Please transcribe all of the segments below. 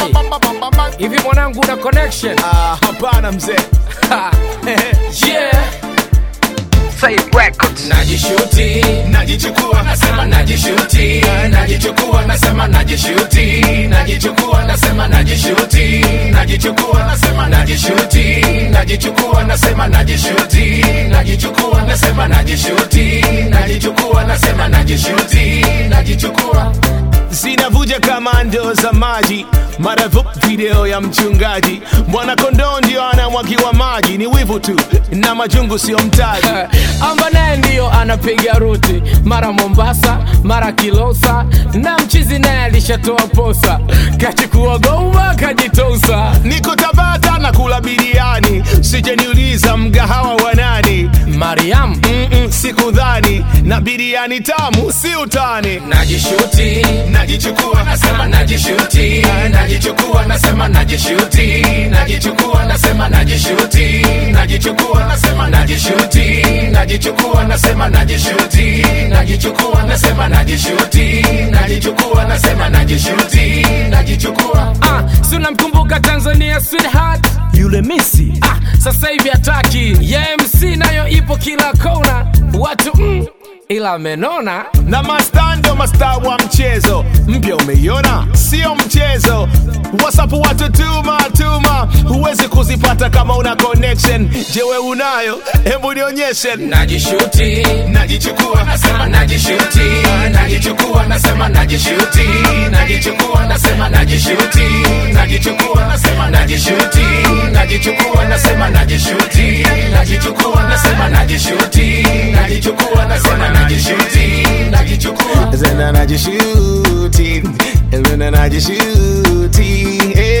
Hivi mwanangu una connection? Hapana mzee. Yeah. Say records. Najishuti, najichukua, nasema najishuti, najichukua, nasema najishuti, najichukua, nasema najishuti, najichukua, nasema najishuti, najichukua, nasema najishuti, najichukua, nasema najishuti, najichukua, nasema najishuti, najichukua. Zinavuja kama ndoo za maji, maravu video ya mchungaji. Mwana kondoo ndio anamwagiwa maji, ni wivu tu na majungu sio mtaji. Amba naye ndio anapiga ruti, mara Mombasa, mara Kilosa, na mchizi naye alishatoa posa, kachukua goma kajitosa. Niko Tabata na kula biriani, sijaniuliza mgahawa wa nani. Mariam, sikudhani na biriani tamu si utani. Najishuti, najichukua, nasema najishuti, najichukua, nasema najishuti, najichukua, nasema najishuti, najichukua, nasema najishuti, najichukua, nasema najishuti, najichukua, nasema najishuti, najichukua, nasema najishuti, najichukua. Suna mkumbuka Tanzania sweetheart yule Messi, sasa hivi ataki ya MC nayo ipo kila kona, watu ila menona na mastando mastaa wa mchezo mpya umeiona, sio mchezo. WhatsApp watu tuma, huwezi kuzipata kama una connection. Je, wewe unayo? Hebu nionyeshe. Najishuti, najichukua, nasema najishuti, najichukua, nasema najishuti, najichukua, nasema najishuti, najichukua, nasema najishuti, najichukua, nasema najishuti, najichukua, nasema najishuti, najichukua, nasema najishuti, najichukua. Zena najishuti, zena najishuti.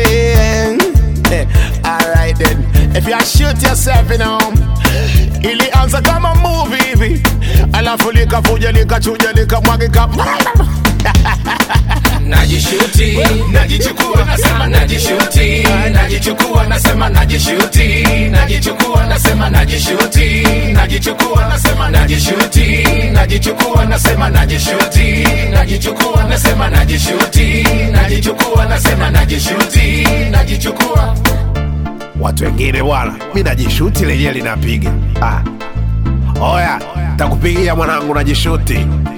Alright then, if you shoot yourself, you know, ilianza kama movie hivi, alafu likavuja likachuja likamwagika. Najishuti, najichukua, nasema najishuti, najichukua, nasema najishuti, najichukua, nasema najishuti, najichukua, nasema najishuti, najichukua, nasema najishuti, najichukua, nasema najishuti, najichukua, nasema najishuti, najichukua. Watu wengine bwana, mimi najishuti lenyewe linapiga. Oya, takupigia mwanangu najishuti.